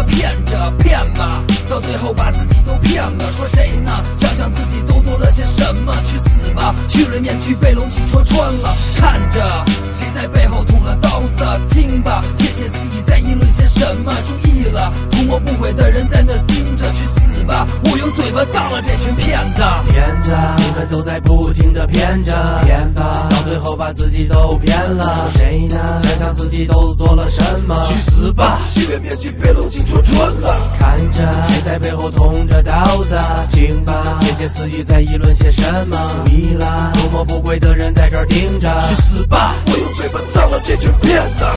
骗着骗吧，到最后把自己都骗了。说谁呢？想想自己都做了些什么，去死吧！虚伪面具被龙起戳穿了，看着谁在背后捅了刀子，听吧，窃窃私语在议论些什么。注意了，图谋不轨的人在那盯着，去死吧！我用嘴巴葬了这群骗子。 骗子，你们都在不停的骗着，骗吧，到最后把自己都骗了。谁呢？想想自己都做了什么， 去死吧！虚伪面具被龙井戳穿了， 看着谁在背后捅着刀子，听吧，窃窃私语在议论些什么。注意了，图谋不轨的人在这儿盯着， 去死吧！我用嘴巴葬了这群骗子。